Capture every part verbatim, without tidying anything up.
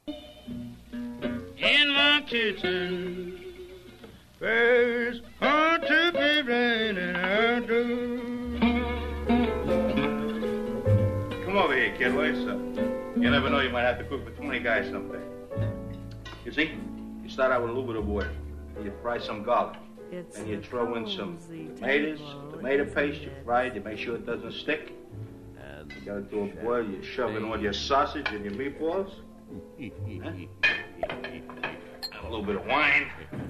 In my kitchen, there's hard to be raining out. Come over here, kid. What's up? You never know, you might have to cook for twenty guys someday. You see, you start out with a little bit of oil. You fry some garlic. It's and you throw in some tomatoes, tomato paste, you fry it, you make sure it doesn't stick. And you got it to a boil, you shove in all your sausage and your meatballs. Huh? A little bit of wine.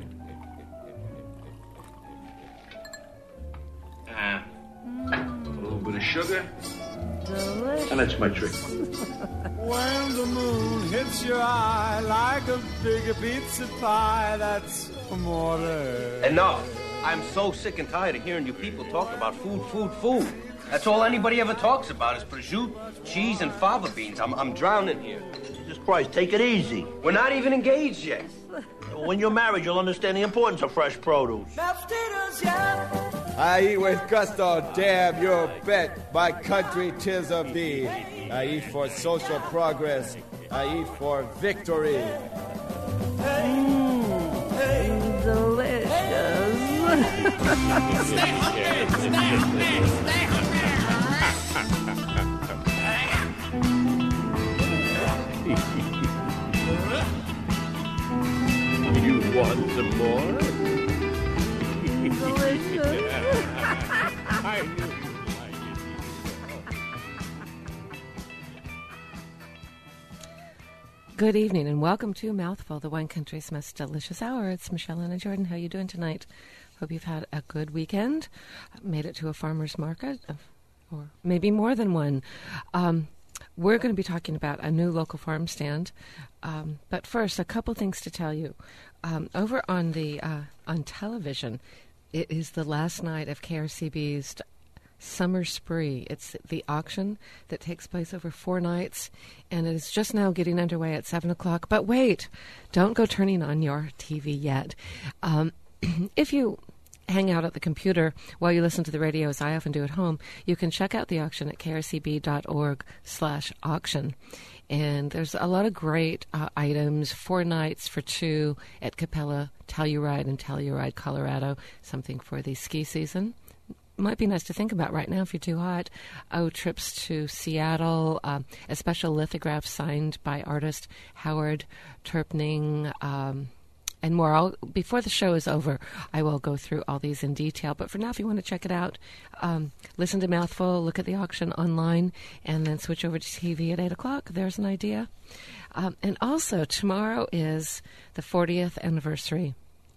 Uh, a little bit of sugar. Delicious. And that's my trick. When the moon hits your eye like a big pizza pie, that's amore. Enough. I'm so sick and tired of hearing you people talk about food, food, food. That's all anybody ever talks about is prosciutto, cheese, and fava beans. I'm, I'm drowning here. Jesus Christ, take it easy. We're not even engaged yet. When you're married, you'll understand the importance of fresh produce. I eat with gusto, damn you bet. My country, 'tis of thee. I eat for social progress. I eat for victory. Mm, delicious. Stay hungry. Stay hungry. Stay hungry. You want some more? Delicious. I knew you'd like it. Good evening and welcome to Mouthful, the wine country's most delicious hour. It's Michelle Anna Jordan. How are you doing tonight? Hope you've had a good weekend. Made it to a farmer's market, or maybe more than one. Um, we're going to be talking about a new local farm stand. Um, but first, a couple things to tell you. Um, over on the uh, on television, it is the last night of K R C B's Summer Spree. It's the auction that takes place over four nights, and it is just now getting underway at seven o'clock. But wait, don't go turning on your T V yet. Um, if you hang out at the computer while you listen to the radio, as I often do at home, you can check out the auction at k r c b dot org slash auction. And there's a lot of great uh, items, four nights for two at Capella, Telluride, and Telluride, Colorado, something for the ski season. Might be nice to think about right now if you're too hot. Oh, trips to Seattle, um, a special lithograph signed by artist Howard Terpning, um, and more. I'll, before the show is over, I will go through all these in detail. But for now, if you want to check it out, um, listen to Mouthful, look at the auction online, and then switch over to T V at eight o'clock. There's an idea. Um, and also, tomorrow is the fortieth anniversary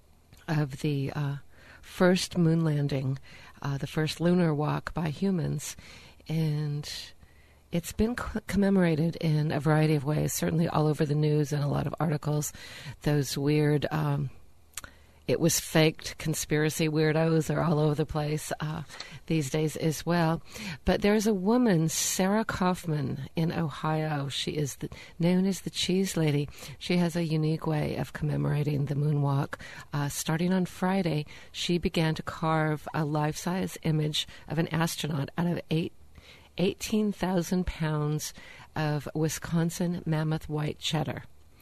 of the uh, first moon landing, uh, the first lunar walk by humans. And it's been co- commemorated in a variety of ways, certainly all over the news and a lot of articles. Those weird, um, it was faked conspiracy weirdos are all over the place uh, these days as well. But there's a woman, Sarah Kaufman, in Ohio. She is the, known as the Cheese Lady. She has a unique way of commemorating the moonwalk. Uh, starting on Friday, she began to carve a life-size image of an astronaut out of eight eighteen thousand pounds of Wisconsin mammoth white cheddar.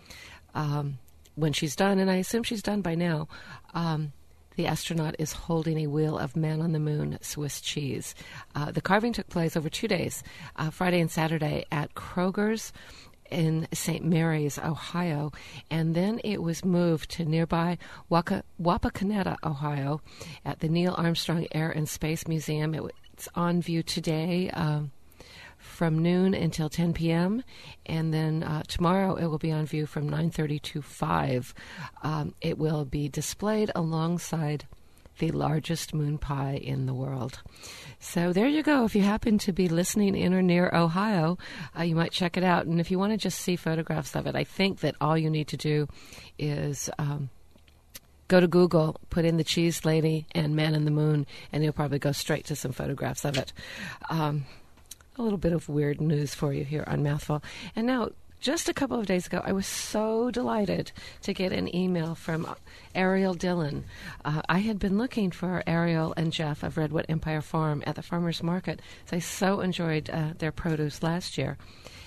Um, when she's done, and I assume she's done by now, um, the astronaut is holding a wheel of man-on-the-moon Swiss cheese. Uh, the carving took place over two days, uh, Friday and Saturday, at Kroger's in Saint Mary's, Ohio, and then it was moved to nearby Waka, Wapakoneta, Ohio, at the Neil Armstrong Air and Space Museum. It, it's on view today um, from noon until ten p.m., and then uh, tomorrow it will be on view from nine thirty to five. Um, it will be displayed alongside the largest moon pie in the world. So there you go. If you happen to be listening in or near Ohio, uh, you might check it out. And if you want to just see photographs of it, I think that all you need to do is um, go to Google, put in the Cheese Lady and Man in the Moon, and you'll probably go straight to some photographs of it. Um, a little bit of weird news for you here on Mouthful. And now, just a couple of days ago, I was so delighted to get an email from Ariel Dillon. Uh, I had been looking for Ariel and Jeff of Redwood Empire Farm at the farmer's market, so I so enjoyed uh, their produce last year.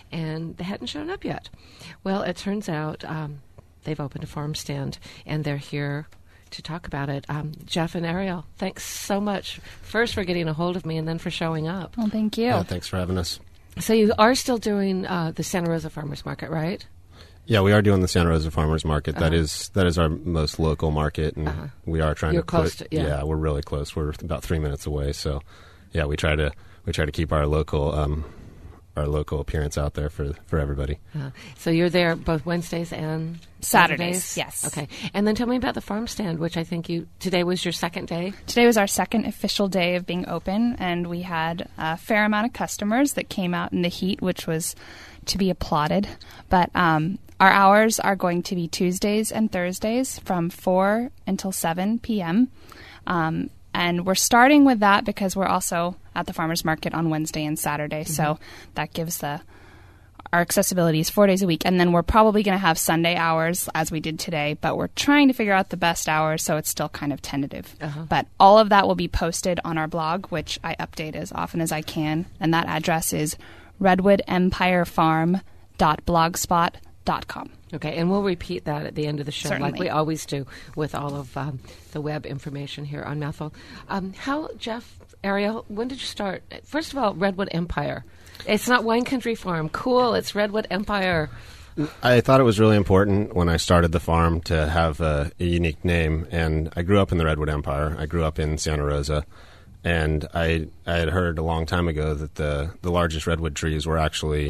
and they hadn't shown up yet. Well, it turns out um, they've opened a farm stand, and they're here to talk about it. Um, Jeff and Ariel, thanks so much, first for getting a hold of me and then for showing up. Well, thank you. Yeah, thanks for having us. So you are still doing uh, the Santa Rosa Farmers Market, right? Yeah, we are doing the Santa Rosa Farmers Market. Uh-huh. That is that is our most local market, and uh-huh. we are trying You're to close put, to, yeah. yeah, we're really close. We're about three minutes away, so yeah, we try to we try to keep our local um, our local appearance out there for for everybody. Uh, so you're there both Wednesdays and Saturdays, Saturdays? yes. Okay, and then tell me about the farm stand, which I think you today was your second day. Today was our second official day of being open, and we had a fair amount of customers that came out in the heat, which was to be applauded. But um, our hours are going to be Tuesdays and Thursdays from four until seven p.m. Um, and we're starting with that because we're also at the farmers market on Wednesday and Saturday. Mm-hmm. So that gives the our accessibility is four days a week. And then we're probably going to have Sunday hours as we did today, but we're trying to figure out the best hours, so it's still kind of tentative. Uh-huh. But all of that will be posted on our blog, which I update as often as I can. And that address is redwood empire farm dot blogspot dot com. Okay, and we'll repeat that at the end of the show, Certainly. like we always do with all of um, the web information here on Mouthful. Um, how, Jeff, Ariel, when did you start? First of all, Redwood Empire. It's not Wine Country Farm. Cool, it's Redwood Empire. I thought it was really important when I started the farm to have a, a unique name, and I grew up in the Redwood Empire. I grew up in Santa Rosa, and I I had heard a long time ago that the, the largest redwood trees were actually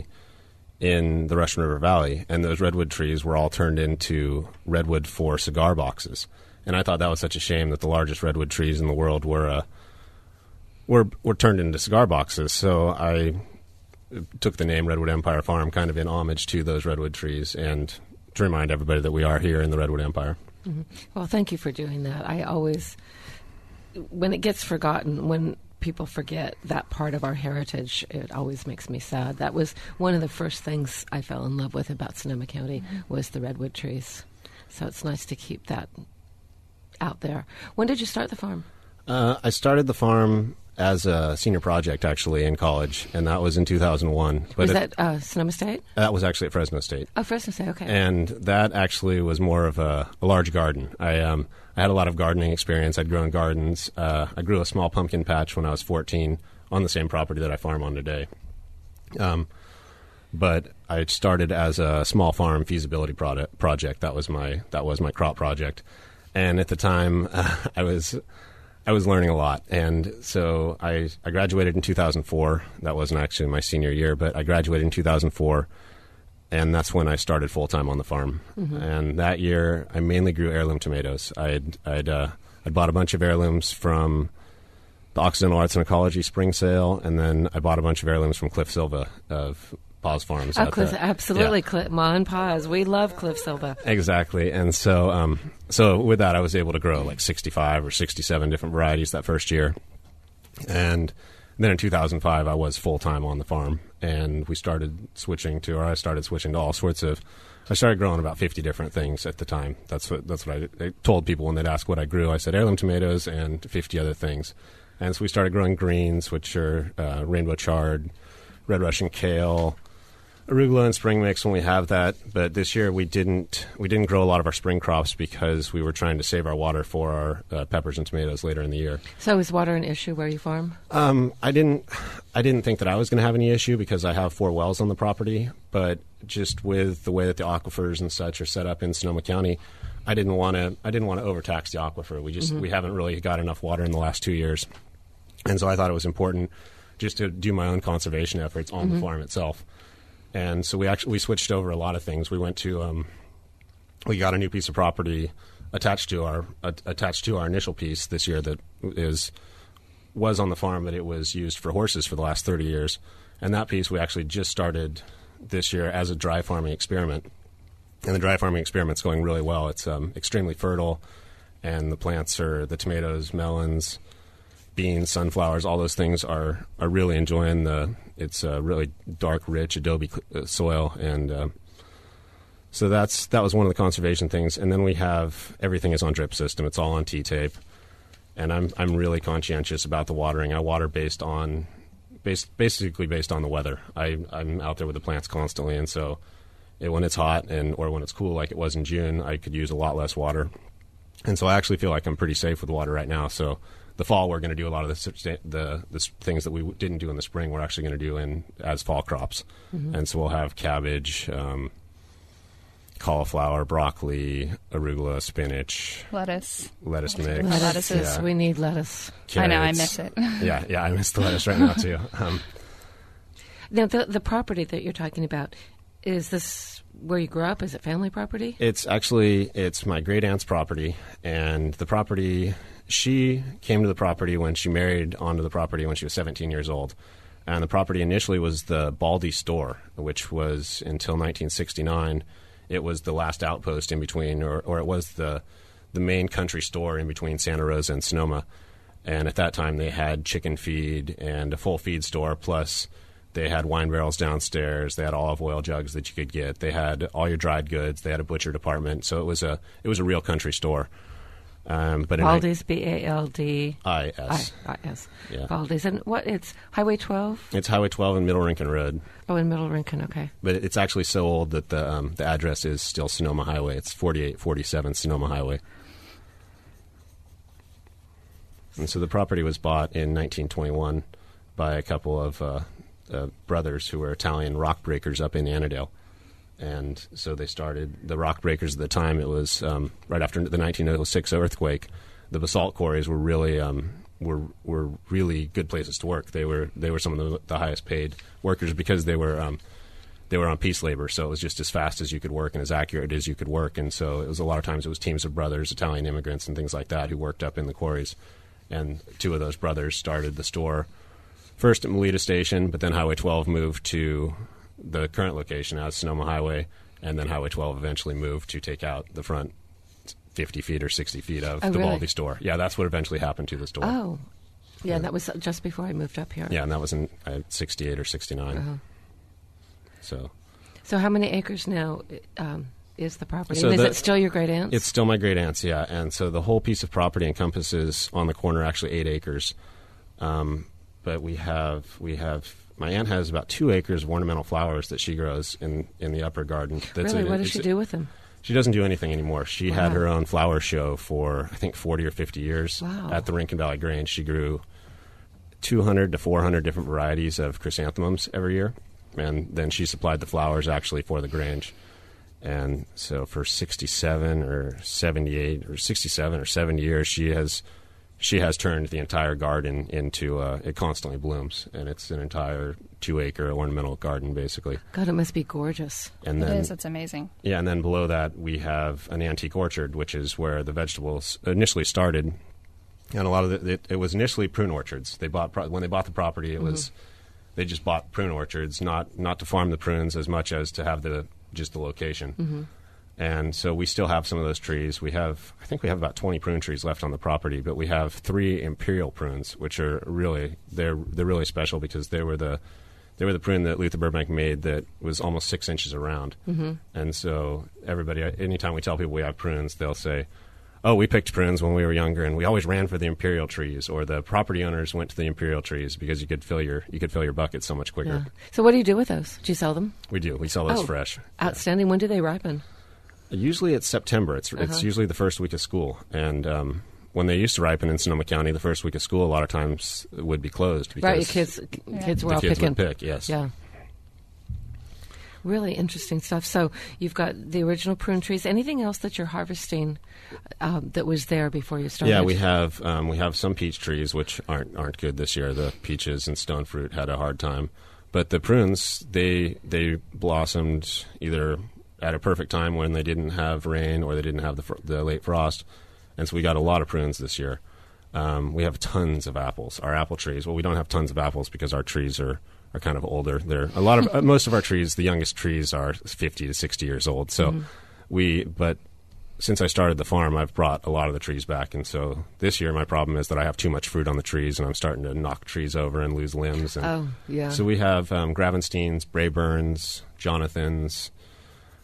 in the Russian River Valley, and those redwood trees were all turned into redwood for cigar boxes. And I thought that was such a shame that the largest redwood trees in the world were uh, were were turned into cigar boxes. So I took the name Redwood Empire Farm kind of in homage to those redwood trees and to remind everybody that we are here in the Redwood Empire. Mm-hmm. Well, thank you for doing that. I always, when it gets forgotten, when people forget that part of our heritage, it always makes me sad. That was one of the first things I fell in love with about Sonoma County mm-hmm. was the redwood trees. So it's nice to keep that out there. When did you start the farm? Uh, I started the farm as a senior project, actually, in college, and that was in two thousand one. But was it, that uh, Sonoma State? That was actually at Fresno State. Oh, Fresno State, okay. And that actually was more of a, a large garden. I um, I had a lot of gardening experience. I'd grown gardens. Uh, I grew a small pumpkin patch when I was fourteen on the same property that I farm on today. Um, but I started as a small farm feasibility product, project. That was my that was my crop project. And at the time, uh, I was I was learning a lot. And so I, I graduated in two thousand four. That wasn't actually my senior year, but I graduated in two thousand four. And that's when I started full-time on the farm. Mm-hmm. And that year, I mainly grew heirloom tomatoes. I'd, I'd, uh, I'd bought a bunch of heirlooms from the Occidental Arts and Ecology spring sale, and then I bought a bunch of heirlooms from Cliff Silva of Paz Farms. Oh, Cliff, the, absolutely. Yeah. Cliff, Ma and Paz. We love Cliff Silva. Exactly. And so, um, so with that, I was able to grow like sixty-five or sixty-seven different varieties that first year. And then in two thousand five, I was full-time on the farm, and we started switching to, or I started switching to all sorts of, I started growing about fifty different things at the time. That's what that's what I, I told people when they'd ask what I grew. I said heirloom tomatoes and fifty other things. And so we started growing greens, which are uh, rainbow chard, red Russian kale, arugula and spring mix when we have that. But this year we didn't we didn't grow a lot of our spring crops because we were trying to save our water for our uh, peppers and tomatoes later in the year. So is water an issue where you farm? Um, I didn't I didn't think that I was going to have any issue because I have four wells on the property. But just with the way that the aquifers and such are set up in Sonoma County, I didn't want to I didn't want to overtax the aquifer. We just mm-hmm. we haven't really got enough water in the last two years, and so I thought it was important just to do my own conservation efforts on mm-hmm. the farm itself. And so we actually we switched over a lot of things. We went to um, we got a new piece of property attached to our uh, attached to our initial piece this year that is was on the farm, but it was used for horses for the last thirty years. And that piece we actually just started this year as a dry farming experiment. And the dry farming experiment's going really well. It's um, extremely fertile, and the plants are the tomatoes, melons, beans, sunflowers, all those things are, are really enjoying the, it's a really dark, rich adobe soil. And uh, so that's that was one of the conservation things. And then we have, everything is on drip system. It's all on T-tape. And I'm I'm really conscientious about the watering. I water based on based, basically based on the weather. I, I'm out there with the plants constantly, and so it, when it's hot and or when it's cool, like it was in June, I could use a lot less water. And so I actually feel like I'm pretty safe with water right now. So the fall, we're going to do a lot of the, the the things that we didn't do in the spring. We're actually going to do in as fall crops, mm-hmm. and so we'll have cabbage, um, cauliflower, broccoli, arugula, spinach, lettuce, lettuce mix. Lettuces, yeah. We need lettuce. Carrots. I know, I miss it. yeah, yeah, I miss the lettuce right now too. Um, now, the the property that you're talking about, is this where you grew up? Is it family property? It's actually it's my great aunt's property, and the property. She came to the property when she married onto the property when she was seventeen years old. And the property initially was the Baldy store, which was until nineteen sixty-nine. It was the last outpost in between, or, or it was the the main country store in between Santa Rosa and Sonoma. And at that time, they had chicken feed and a full feed store, plus they had wine barrels downstairs. They had olive oil jugs that you could get. They had all your dried goods. They had a butcher department. So it was a it was a real country store. Um, but Baldy's, B A L D I S. I S. Yeah. Baldy's. And what, it's Highway twelve? It's Highway twelve and Middle Rincon Road. Oh, in Middle Rincon, okay. But it's actually so old that the um, the address is still Sonoma Highway. It's forty-eight forty-seven Sonoma Highway. And so the property was bought in nineteen twenty-one by a couple of uh, uh, brothers who were Italian rock breakers up in Annandale. And so they started the rock breakers at the time. It was um, right after the nineteen oh six earthquake. The basalt quarries were really um, were were really good places to work. They were they were some of the, the highest paid workers because they were um, they were on piece labor. So it was just as fast as you could work and as accurate as you could work. And so it was a lot of times it was teams of brothers, Italian immigrants, and things like that who worked up in the quarries. And two of those brothers started the store first at Melita Station, but then Highway twelve moved to the current location as Sonoma Highway, and then Highway twelve eventually moved to take out the front fifty feet or sixty feet of oh, the really? Baldy store. Yeah, that's what eventually happened to the store. Oh, yeah, yeah. And that was just before I moved up here. Yeah, and that was in uh, sixty-eight or sixty-nine. Uh-huh. So, so how many acres now um, is the property? So is the, it still your great aunt's? It's still my great aunt's, yeah. And so the whole piece of property encompasses on the corner actually eight acres. Um, but we have we have. My aunt has about two acres of ornamental flowers that she grows in, in the upper garden. That's really? A, what does she do with them? She doesn't do anything anymore. She wow. had her own flower show for, I think, forty or fifty years wow. at the Rincon Valley Grange. She grew two hundred to four hundred different varieties of chrysanthemums every year. And then she supplied the flowers actually for the Grange. And so for sixty-seven or seventy-eight or sixty-seven or seventy years, she has... She has turned the entire garden into, uh, it constantly blooms, and it's an entire two-acre ornamental garden, basically. God, it must be gorgeous. And it then, is, it's amazing. Yeah, and then below that, we have an antique orchard, which is where the vegetables initially started. And a lot of the, it, it was initially prune orchards. They bought pro- When they bought the property, it mm-hmm. was, they just bought prune orchards, not, not to farm the prunes as much as to have the just the location. Mm-hmm. And so we still have some of those trees. We have, I think we have about twenty prune trees left on the property, but we have three imperial prunes, which are really, they're they're really special because they were the they were the prune that Luther Burbank made that was almost six inches around. Mm-hmm. And so everybody, anytime we tell people we have prunes, they'll say, oh, we picked prunes when we were younger, and we always ran for the imperial trees, or the property owners went to the imperial trees because you could fill your you could fill your bucket so much quicker. Yeah. So what do you do with those? Do you sell them? We do. We sell those oh, fresh. Outstanding. Yeah. When do they ripen? Usually it's September. It's uh-huh. it's usually the first week of school. And um, when they used to ripen in Sonoma County, the first week of school a lot of times would be closed. Because right, kids, yeah. kids were the all kids picking. would pick, yes. Yeah. Really interesting stuff. So you've got the original prune trees. Anything else that you're harvesting um, that was there before you started? Yeah, we have um, we have some peach trees, which aren't aren't good this year. The peaches and stone fruit had a hard time. But the prunes, they they blossomed either at a perfect time when they didn't have rain or they didn't have the, fr- the late frost. And so we got a lot of prunes this year. Um, we have tons of apples. Our apple trees, well, we don't have tons of apples because our trees are, are kind of older. They're a lot of uh, most of our trees, the youngest trees are fifty to sixty years old. So mm-hmm. we, but since I started the farm, I've brought a lot of the trees back. And so this year my problem is that I have too much fruit on the trees and I'm starting to knock trees over and lose limbs. And oh, yeah. So we have um, Gravensteins, Brayburns, Jonathans,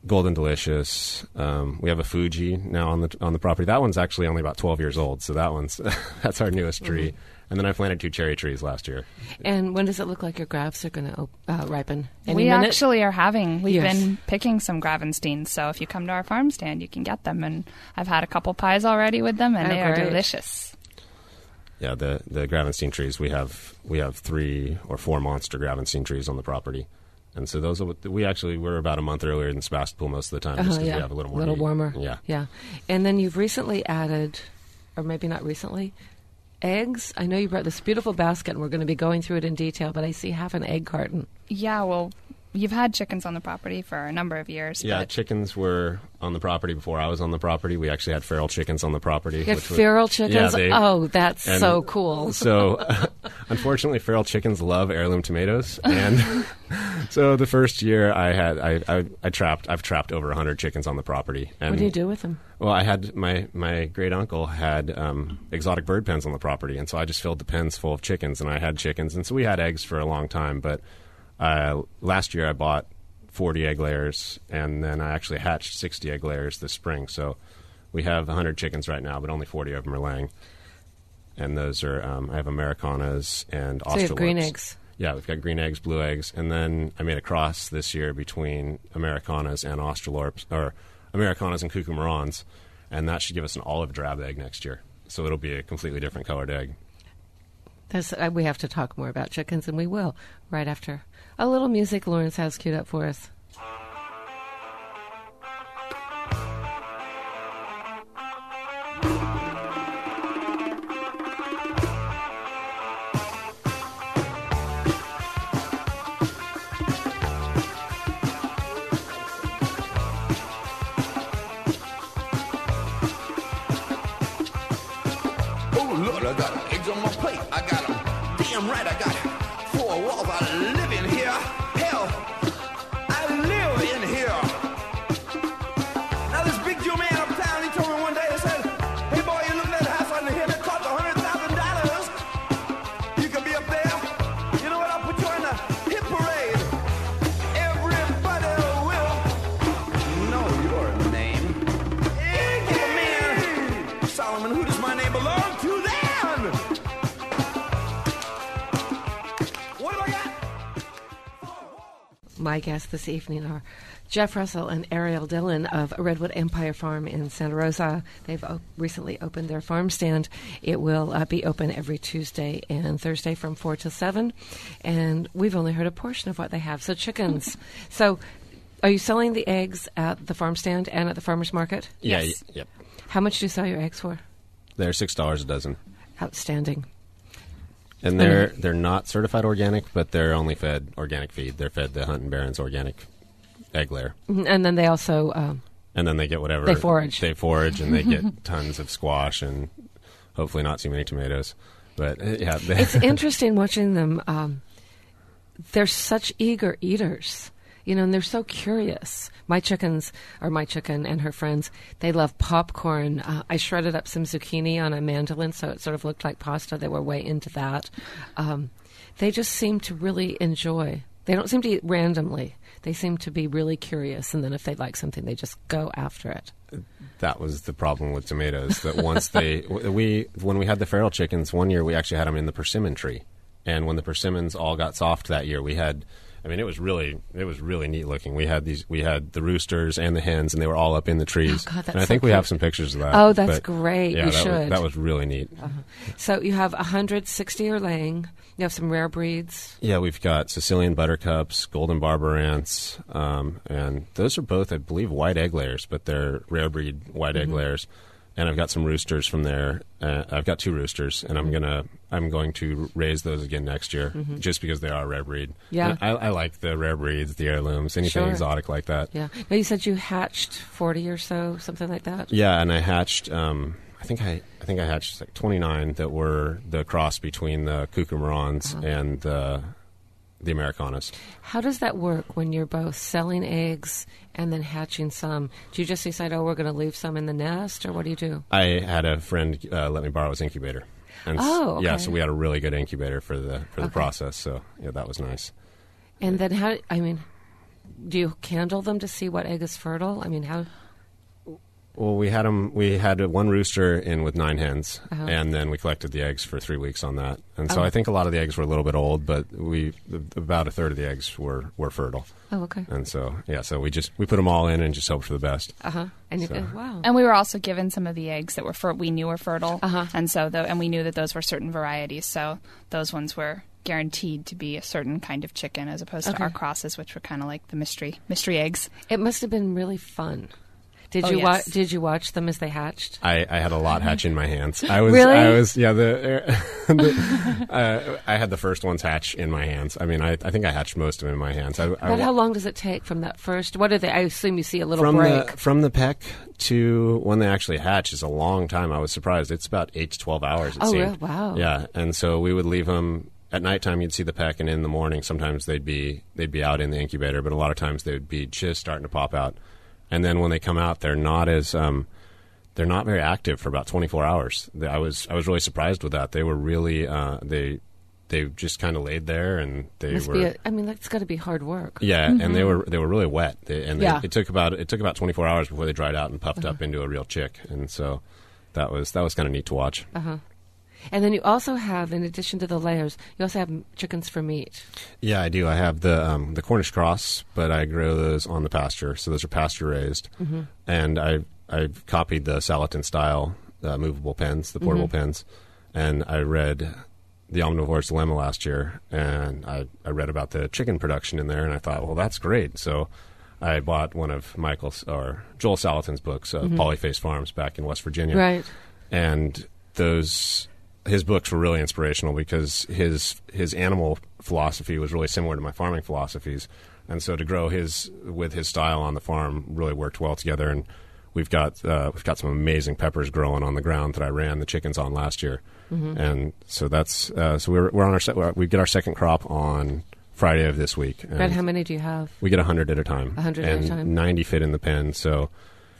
Golden Delicious. Um, we have a Fuji now on the on the property. That one's actually only about twelve years old, so that one's that's our newest tree. Mm-hmm. And then I planted two cherry trees last year. And when does it look like your grapes are going to uh, ripen? Any we minute? actually are having. We've Yes. been picking some Gravensteins, so if you come to our farm stand, you can get them. And I've had a couple pies already with them, and Oh, they are great. delicious. Yeah, the the Gravenstein trees. We have we have three or four monster Gravenstein trees on the property, and so those are what, we actually we're about a month earlier than Sebastopol most of the time, just Uh-huh, because yeah. we have a little more little heat. warmer. Yeah, Yeah. And then you've recently added, or maybe not recently, eggs. I know you brought this beautiful basket, and we're going to be going through it in detail, but I see half an egg carton. Yeah, well, you've had chickens on the property for a number of years. yeah. but Chickens were on the property before I was on the property. We actually had feral chickens on the property. You had which was- feral chickens? Yeah, they- Oh, that's and so cool. So, unfortunately, feral chickens love heirloom tomatoes, and so the first year I had I, I, I trapped I've trapped over a hundred chickens on the property. And What do you do with them? Well, I had my my great uncle had um, exotic bird pens on the property, and so I just filled the pens full of chickens, and I had chickens, and so we had eggs for a long time. But uh, last year I bought forty egg layers, and then I actually hatched sixty egg layers this spring. So we have one hundred chickens right now, but only forty of them are laying. And those are um, I have Americanas and So you have Australorps. green eggs. Yeah, we've got green eggs, blue eggs, and then I made a cross this year between Americanas and Australorps, or Americanas and Cucumarons, and that should give us an olive drab egg next year. So it'll be a completely different colored egg. That's, uh, we have to talk more about chickens, and we will right after a little music Lawrence has queued up for us. Oh, Lord, I got eggs on my plate. I got them. Damn right, I got four walls. I live in here. Hell, I live in here. Now, this big Jew man uptown, he told me one day, he said, hey, boy, you look at that house under here that cost one hundred thousand dollars. You can be up there. You know what? I'll put you in the hit parade. Everybody will know your name. Hey, give a man, Solomon, who does my name belong to then? What do I got? My guests this evening are Jeff Russell and Ariel Dillon of Redwood Empire Farm in Santa Rosa. They've o- recently opened their farm stand. It will uh, be open every Tuesday and Thursday from four to seven. And we've only heard a portion of what they have. So chickens. So are you selling the eggs at the farm stand and at the farmer's market? Yeah, y- yep. How much do you sell your eggs for? They're six dollars a dozen, Outstanding. and they're they're not certified organic, but they're only fed organic feed. They're fed the Hunt and Barron's organic egg layer, Mhm. And then they also... Um, and then they get whatever They forage. They forage, and they get tons of squash and hopefully not too many tomatoes. But uh, yeah, they- it's interesting watching them. Um, they're such eager eaters, you know, and they're so curious. My chickens, or my chicken and her friends, they love popcorn. Uh, I shredded up some zucchini on a mandolin, so it sort of looked like pasta. They were way into that. Um, they just seem to really enjoy. They don't seem to eat randomly. They seem to be really curious, and then if they like something, they just go after it. That was the problem with tomatoes. That once they we when we had the feral chickens one year, we actually had them in the persimmon tree, and when the persimmons all got soft that year, we had. I mean, it was really it was really neat looking. We had these we had the roosters and the hens, and they were all up in the trees. Oh, God, that's and I think so we cool. have some pictures of that. Oh, that's but, great. Yeah, You that should. Was, that was really neat. Uh-huh. So you have one hundred sixty are laying. You have some rare breeds. Yeah, we've got Sicilian buttercups, golden barber ants, um, and those are both, I believe, white egg layers, but they're rare breed white egg Mhm. layers. And I've got some roosters from there. Uh, I've got two roosters, and I'm gonna I'm going to raise those again next year, Mhm. just because they are rare breed. Yeah. And I, I like the rare breeds, the heirlooms, anything Sure. exotic like that. Yeah. Now you said you hatched forty or so, something like that. Yeah, and I hatched. Um, I think I I think I hatched like twenty-nine that were the cross between the Cucumarons Uh-huh. and the the Americanas. How does that work when you're both selling eggs and then hatching some? Do you just decide, oh, we're going to leave some in the nest, or what do you do? I had a friend uh, let me borrow his incubator. And s- Oh, yeah, okay. so we had a really good incubator for the for the Okay. process. So yeah, that was nice. And then how? I mean, do you candle them to see what egg is fertile? I mean, how? Well, we had 'em, we had one rooster in with nine hens, Uh-huh. and then we collected the eggs for three weeks on that. And so Oh. I think a lot of the eggs were a little bit old, but we about a third of the eggs were, were fertile. Oh, okay. And so yeah, so we just we put them all in and just hoped for the best. Uh huh. And you So- go, wow. And we were also given some of the eggs that were fer- we knew were fertile, Uh-huh. and so tho- and we knew that those were certain varieties. So those ones were guaranteed to be a certain kind of chicken, as opposed Okay. to our crosses, which were kind of like the mystery mystery eggs. It must have been really fun. Did Oh, you yes. wa- Did you watch them as they hatched? I, I had a lot hatch in my hands. I was, Really? I was, yeah. The, the uh, I had the first ones hatch in my hands. I mean, I, I think I hatched most of them in my hands. I, I But wa- how long does it take from that first? What are they? I assume you see a little from break. the from the peck to when they actually hatch is a long time. I was surprised. It's about eight to twelve hours. It Oh, seemed. really? Wow. Yeah, and so we would leave them at nighttime. You'd see the peck, and in the morning, sometimes they'd be they'd be out in the incubator, but a lot of times they would be just starting to pop out. And then when they come out, they're not as um, they're not very active for about twenty-four hours. They- I was I was really surprised with that. They were really uh, they they just kind of laid there, and they Must were. be a, I mean, that's got to be hard work. Yeah, Mhm. and they were they were really wet, they, and Yeah. they, it took about it took about twenty-four hours before they dried out and puffed up into a real chick, and so that was that was kind of neat to watch. Uh huh. And then you also have, in addition to the layers, you also have chickens for meat. Yeah, I do. I have the um, the Cornish cross, but I grow those on the pasture, so those are pasture raised, Mhm. and I I've copied the Salatin style uh, movable pens, the portable Mhm. pens, and I read the Omnivore's Dilemma last year, and I, I read about the chicken production in there, and I thought, well, that's great. So I bought one of Michael's or Joel Salatin's books, uh, Mhm. Polyface Farms, back in West Virginia, Right. and those his books were really inspirational because his his animal philosophy was really similar to my farming philosophies, and so to grow his with his style on the farm really worked well together. And we've got uh, we've got some amazing peppers growing on the ground that I ran the chickens on last year, Mhm. and so that's uh, so we're we're on our se- we get our second crop on Friday of this week. But and how many do you have? We get a hundred at a time. A hundred at a and time. ninety fit in the pen, so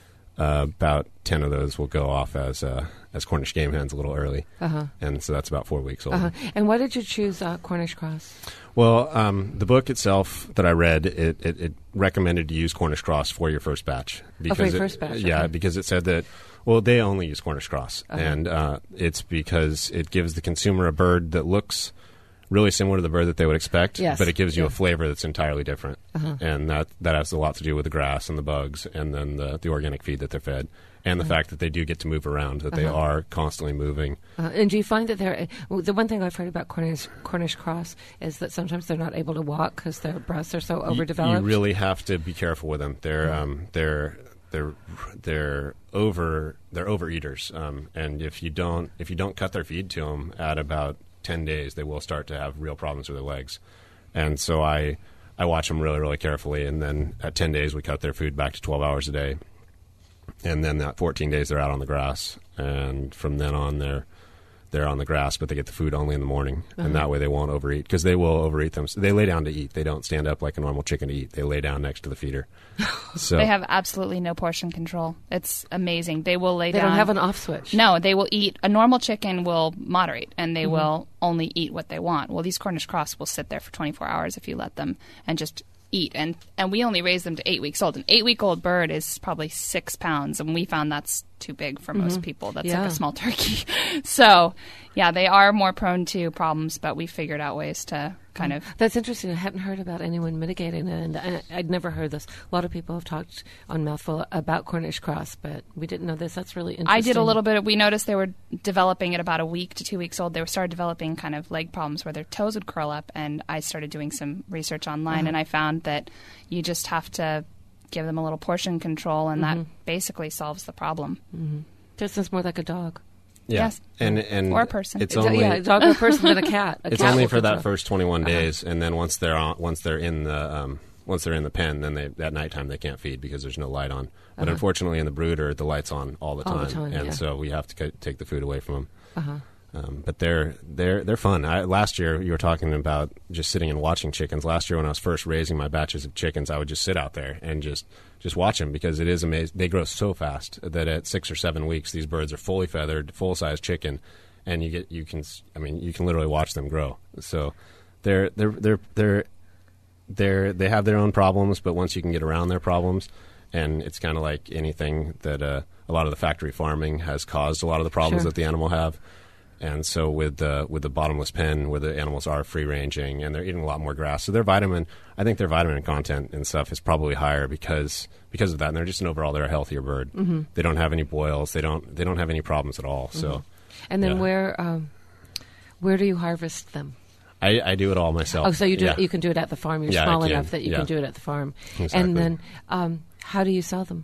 uh, about ten of those will go off as uh, as Cornish game hens a little early, Uh-huh. and so that's about four weeks old. Uh-huh. And why did you choose uh, Cornish cross? Well, um, the book itself that I read, it, it, it recommended to use Cornish cross for your first batch. Oh, for your it- first batch, Yeah, okay. because it said that, well, they only use Cornish cross. Uh-huh. And uh, it's because it gives the consumer a bird that looks really similar to the bird that they would expect, Yes, but it gives you yeah. a flavor that's entirely different. Uh-huh. And that, that has a lot to do with the grass and the bugs and then the, the organic feed that they're fed. And the Uh-huh. fact that they do get to move around, that they Uh-huh. are constantly moving. Uh, and do you find that they're well, the one thing I've heard about Cornish Cornish cross is that sometimes they're not able to walk because their breasts are so You- overdeveloped. You really have to be careful with them. They're um, they're they're they're over they're overeaters, um, and if you don't if you don't cut their feed to them at about ten days, they will start to have real problems with their legs. And so I I watch them really really carefully, and then at ten days we cut their food back to twelve hours a day, and then at fourteen days they're out on the grass, and from then on they're they're on the grass, but they get the food only in the morning, Uh-huh. and that way they won't overeat because they will overeat them. So they lay down to eat. They don't stand up like a normal chicken to eat. They lay down next to the feeder. So They have absolutely no portion control. It's amazing. They will lay They down. don't have an off switch. No, they will eat. A normal chicken will moderate, and they Mhm. will only eat what they want. Well, these Cornish cross will sit there for twenty-four hours if you let them, and just eat. And and we only raise them to eight weeks old. An eight-week-old bird is probably six pounds, and we found that's too big for most Mhm. people. That's Yeah. like a small turkey. So, yeah, they are more prone to problems, but we figured out ways to kind of. That's interesting. I hadn't heard about anyone mitigating it, and I, I'd never heard this. A lot of people have talked on Mouthful about Cornish cross, but we didn't know this. That's really interesting. I did a little bit. Of, we noticed they were developing at about a week to two weeks old. They were started developing kind of leg problems where their toes would curl up, and I started doing some research online, Uh-huh. and I found that you just have to give them a little portion control, and Mhm. that basically solves the problem. Mm-hmm. Just sounds more like a dog. yeah, Yes. and and Or a person. It's It's a- only yeah, a dog or a person than a cat. A it's cat only will for that control. first twenty-one Uh-huh. days, and then once they're on, once they're in the um, once they're in the pen, then they at nighttime they can't feed because there's no light on. But Uh-huh. unfortunately, in the brooder, the light's on all the All time, the time, and yeah. so we have to c- take the food away from them. Uh-huh. Um, but they're they're they're fun. I, last year, you were talking about just sitting and watching chickens. Last year, when I was first raising my batches of chickens, I would just sit out there and just just watch them because it is amazing. They grow so fast that at six or seven weeks, these birds are fully feathered, full size chicken, and you get you can I mean you can literally watch them grow. So they're they're they're they're they're they have their own problems, but once you can get around their problems, and it's kind of like anything that uh, a lot of the factory farming has caused a lot of the problems Sure. that the animal have. And so with the with the bottomless pen, where the animals are free ranging and they're eating a lot more grass, so their vitamin, I think their vitamin content and stuff is probably higher because because of that. And they're just an overall they're a healthier bird. Mm-hmm. They don't have any boils. They don't they don't have any problems at all. So, Mm-hmm. And then yeah. where um, where do you harvest them? I, I do it all myself. Oh, so you do yeah. it, you can do it at the farm. You're Yeah, I small can. enough that you Yeah. can do it at the farm. Exactly. And then um, how do you sell them?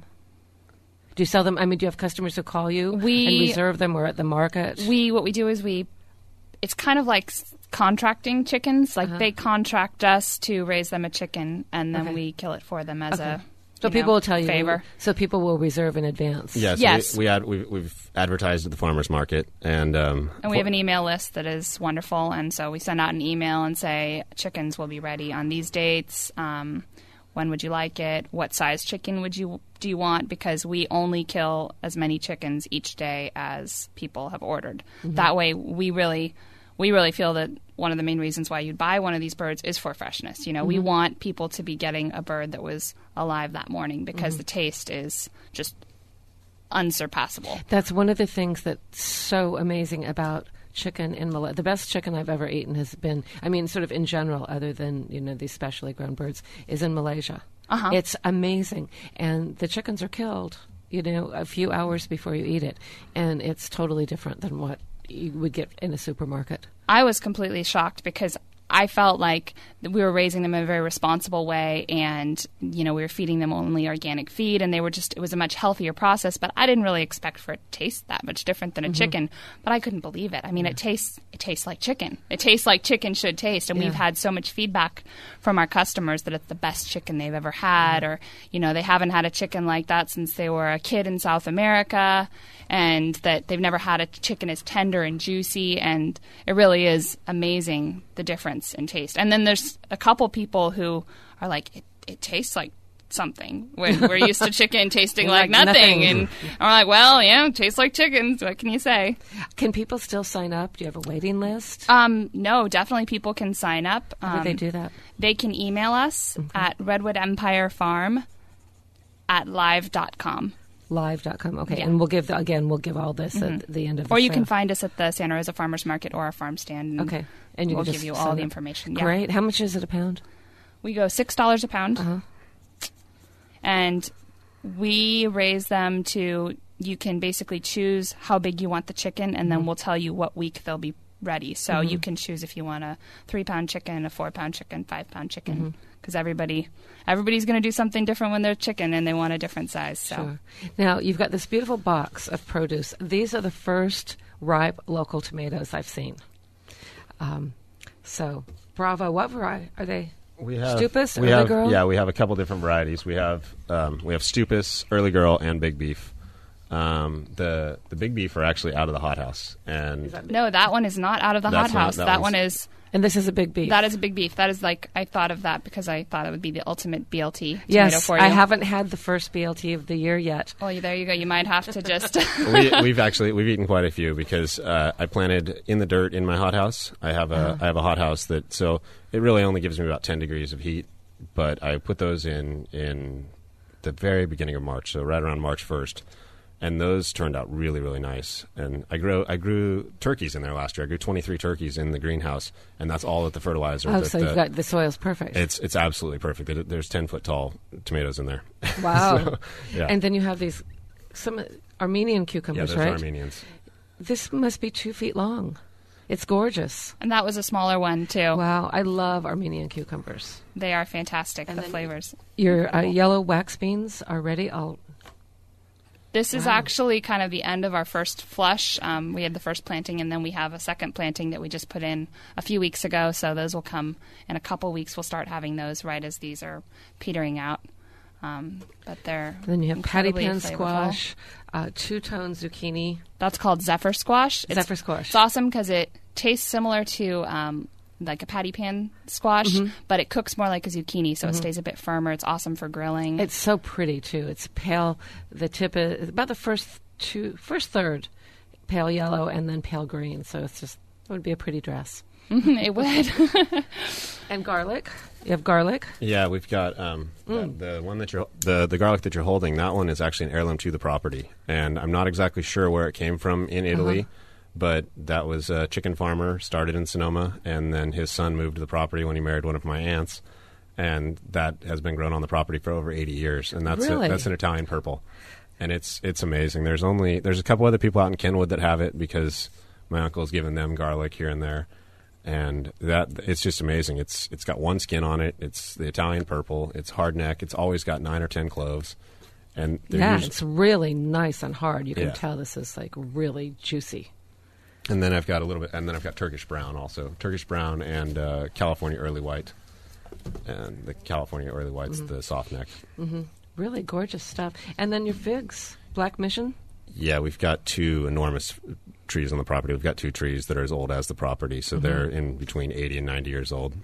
Do you sell them? I mean, do you have customers who call you We- and reserve them, or at the market? We what we do is we. It's kind of like s- contracting chickens. Like Uh-huh. they contract us to raise them a chicken, and then Okay. we kill it for them as Okay. a So you people know, will tell you. favor. So people will reserve in advance. Yeah, so Yes. we, we ad, we've, we've advertised at the farmers market, and um, And we have an email list that is wonderful, and so we send out an email and say chickens will be ready on these dates. Um, when would you like it? What size chicken would you do you want? Because we only kill as many chickens each day as people have ordered. Mhm. That way, we really we really feel that one of the main reasons why you'd buy one of these birds is for freshness. You know, we Mhm. want people to be getting a bird that was alive that morning because Mhm. the taste is just unsurpassable. That's one of the things that's so amazing about chicken in Malaysia. The best chicken I've ever eaten has been, I mean, sort of in general, other than, you know, these specially grown birds, is in Malaysia. Uh-huh. It's amazing. And the chickens are killed, you know, a few hours before you eat it. And it's totally different than what you would get in a supermarket. I was completely shocked because I felt like we were raising them in a very responsible way, and you know we were feeding them only organic feed, and they were just it was a much healthier process. But I didn't really expect for it to taste that much different than a Mhm. chicken. But I couldn't believe it. I mean, it tastes it tastes like chicken. It tastes like chicken should taste, and Yeah. we've had so much feedback from our customers that it's the best chicken they've ever had, or you know they haven't had a chicken like that since they were a kid in South America, and that they've never had a chicken as tender and juicy, and it really is amazing the difference in taste. And then there's a couple people who are like, it, it tastes like something. We're, we're used to chicken tasting like, Like nothing. nothing. And I'm like, well, yeah, it tastes like chicken. So what can you say? Can people still sign up? Do you have a waiting list? Um, no, definitely people can sign up. How do Um, they do that? They can email us at Redwood Empire Farm at live dot com. live dot com. Okay, Yeah. and we'll give, the, again, we'll give all this Mhm. at the end of the Or show. you can find us at the Santa Rosa Farmers Market or our farm stand. And Okay. And you we'll can give just you all sign the up. information. Yeah. Great. How much is it a pound? We go six dollars a pound. Uh-huh. And we raise them to, you can basically choose how big you want the chicken, and then Mhm. we'll tell you what week they'll be ready. So Mhm. you can choose if you want a three-pound chicken, a four-pound chicken, five-pound chicken, Mhm. because everybody, everybody's going to do something different when they're chicken, and they want a different size. So. Sure. Now, you've got this beautiful box of produce. These are the first ripe local tomatoes I've seen. Um, so, bravo. What variety are they? We have Stupus, we Early have, Girl? Yeah, we have a couple different varieties. We have um, we have Stupus, Early Girl, and Big Beef. Um, the the Big Beef are actually out of the hothouse, and No, that one is not out of the That's not- hothouse. that That, one's- one is. And this is a big beef. That is a big beef. That is like I thought of that because I thought it would be the ultimate B L T tomato Yes, for you. I haven't had the first B L T of the year yet. Well, there you go. You might have to just. we, we've actually we've eaten quite a few because uh, I planted in the dirt in my hothouse. I have a Uh-huh. I have a hothouse that so it really only gives me about ten degrees of heat, but I put those in in the very beginning of March, so right around March first. And those turned out really, really nice. And I grew I grew turkeys in there last year. I grew twenty-three turkeys in the greenhouse, and that's all at the fertilizer. Oh, that so the, you've got the soil's perfect. It's it's absolutely perfect. There- There's ten foot tall tomatoes in there. Wow. So, yeah. And then you have these some Armenian cucumbers, yeah, those right? Armenians. This must be two feet long. It's gorgeous. And that was a smaller one too. Wow, I love Armenian cucumbers. They are fantastic. the flavors. Your uh, yellow wax beans are ready. I'll. This is Wow. actually kind of the end of our first flush. Um, we had the first planting, and then we have a second planting that we just put in a few weeks ago. So those will come in a couple weeks. We'll start having those right as these are petering out. Um, but they're Then you have patty incredibly pan flavorful. squash, uh, two-tone zucchini. That's called Zephyr squash. It's, Zephyr squash. It's awesome because it tastes similar to um, like a patty pan squash, Mhm. but it cooks more like a zucchini, so Mhm. it stays a bit firmer. It's awesome for grilling. It's so pretty too. It's pale. The tip is about the first two, first third, pale yellow, and then pale green. So it's just it would be a pretty dress. Mm-hmm, it would. And garlic. You have garlic? Yeah, we've got um, Mm. the, the one that you're the the garlic that you're holding. That one is actually an heirloom to the property, and I'm not exactly sure where it came from in Italy, Uh-huh. but that was a chicken farmer started in Sonoma, and then his son moved to the property when he married one of my aunts, and that has been grown on the property for over eighty years, and that's Really? a, that's an Italian purple, and it's it's amazing. There's only there's a couple other people out in Kenwood that have it because my uncle's given them garlic here and there. And that it's just amazing. It's it's got one skin on it. It's the Italian purple. It's hard neck. It's always got nine or ten cloves. And they're Yeah, usually- it's really nice and hard. You can Yeah. tell this is like really juicy. and then I've got a little bit. And then I've got Turkish brown also. Turkish brown and uh, California early white. And the California early white's Mhm. the soft neck. Hmm. Really gorgeous stuff. And then your figs, Black Mission. Yeah, we've got two enormous trees on the property. We've got two trees that are as old as the property, so Mhm. they're in between eighty and ninety years old.